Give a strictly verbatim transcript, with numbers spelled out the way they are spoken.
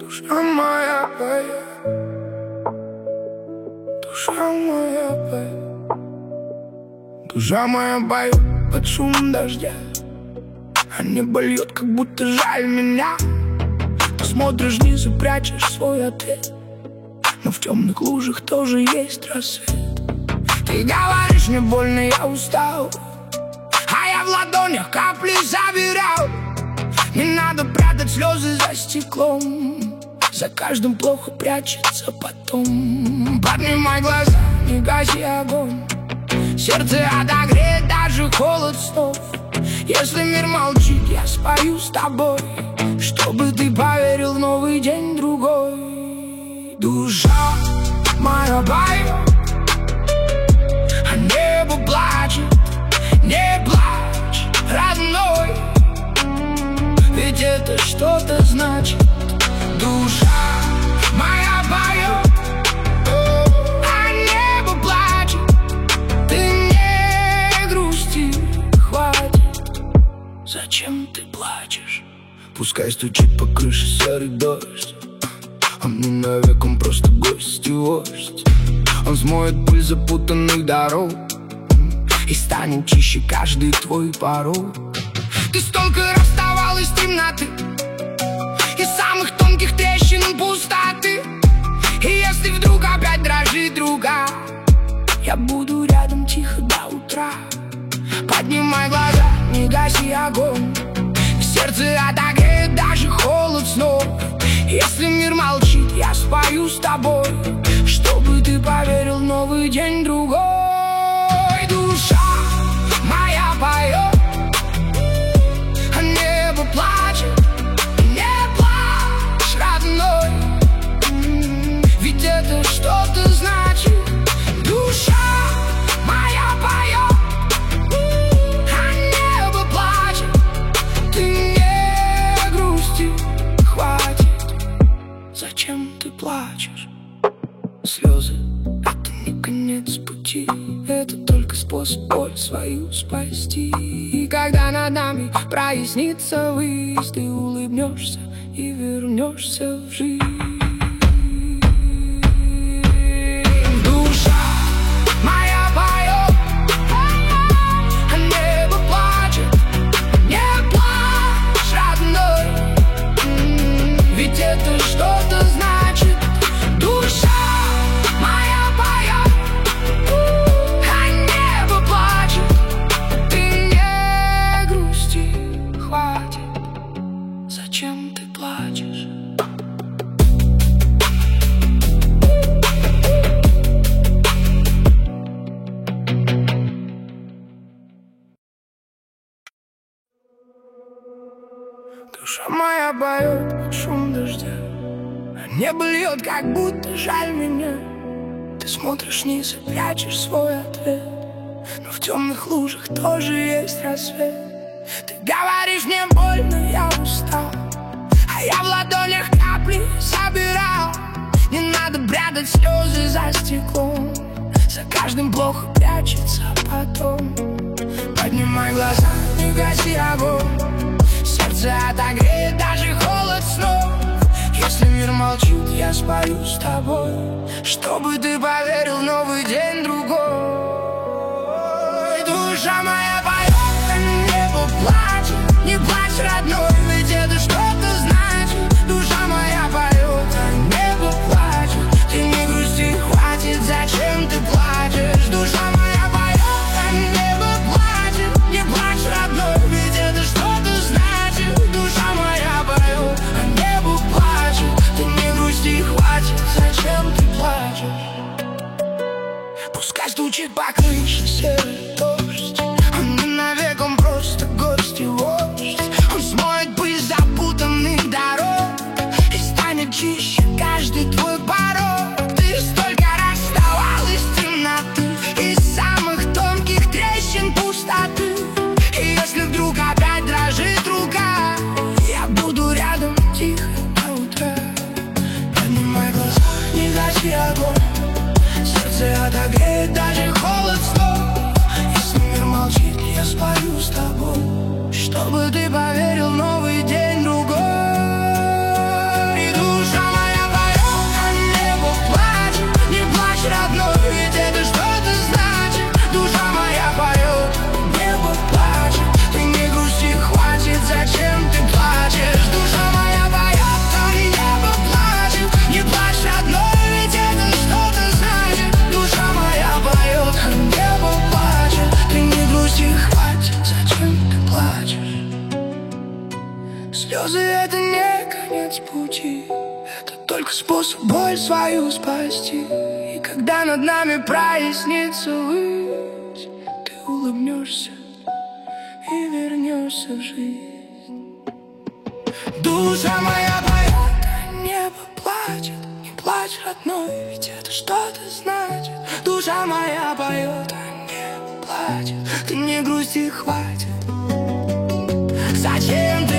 Душа моя поет, душа моя поет, душа моя поет под шум дождя, а небо льет, как будто жаль меня. Ты смотришь вниз и прячешь свой ответ, но в темных лужах тоже есть рассвет. Ты говоришь, мне больно, я устал, а я в ладонях капли забирал. Не надо прятать слезы за стеклом, за каждым плохо прячется потом. Поднимай глаза, не гаси огонь, сердце отогреет даже холод снов. Если мир молчит, я спою с тобой, чтобы ты поверил в новый день другой. Душа моя поет, а небо плачет. Не плачь, родной, ведь это что-то значит. Душа моя поет, а небо плачет. Ты не грусти, хватит. Зачем ты плачешь? Пускай стучит по крыше серый дождь, он не навек, он просто гость и вождь. Он смоет пыль запутанных дорог и станет чище каждый твой порог. Ты столько расставалась с темноты и самых тонких трещин пустоты. И если вдруг опять дрожит рука, я буду рядом тихо до утра. Поднимай глаза, не гаси огонь, сердце отогреет даже холод снов. Если мир молчит, я спою с тобой, чтобы ты поверил в новый день другой. Душа моя поет, а небо плачет. Не плачь, родной, ведь это что-то значит. Душа моя поет, а небо плачет. Ты не грусти, хватит. Зачем ты плачешь? Слезы — это не конец пути, это только способ боль свою спасти. И когда над нами прояснится выезд, ты улыбнешься и вернешься в жизнь. Душа моя поет, а небо плачет. Не плачь, родной, ведь это что-то значит. Душа моя поет, а небо плачет. Ты не грусти, хватит. Зачем ты плачешь? Душа моя поет под шум дождя, а небо льет, как будто жаль меня. Ты смотришь вниз и прячешь свой ответ, но в темных лужах тоже есть рассвет. Ты говоришь, мне больно, я устал, а я в ладонях капли собирал. Не надо прятать слезы за стеклом, за каждым плохо прячется потом. Поднимай глаза, не гаси огонь, сердце отогреет даже холод снов. Если мир молчит, я спою с тобой, чтобы ты поверил в новый день другой. Душа моя поет, а небо плачет. Не плачь, родной, ведь это что-то значит. Душа моя поет, а небо плачет. Ты не грусти, хватит, зачем ты плачешь? Душа моя поет, а небо плачет. Не плачь, родной, ведь это что-то значит. Душа моя поет, а небо плачет. Ты не грусти, хватит, зачем ты плачешь? Пускай стучит по крыше серый дождь, он не навек, он просто гость и вождь. Он смоет пыль запутанных дорог и станет чище каждый твой порог. Ты столько расставалась с темноты из самых тонких трещин пустоты. И если вдруг опять дрожит рука, я буду рядом тихо до утра. Поднимай глаза, не гаси огонь, сердце отогреет даже холод снов. Если мир молчит, я спою с тобой, чтобы ты поверил в новый день другой. И душа только способ боль свою спасти. И когда над нами прояснится высь, ты улыбнешься и вернешься в жизнь. Душа моя поет, а небо плачет. Не плачь, родной, ведь это что-то значит. Душа моя поет, а небо плачет. Ты не грусти, хватит. Зачем ты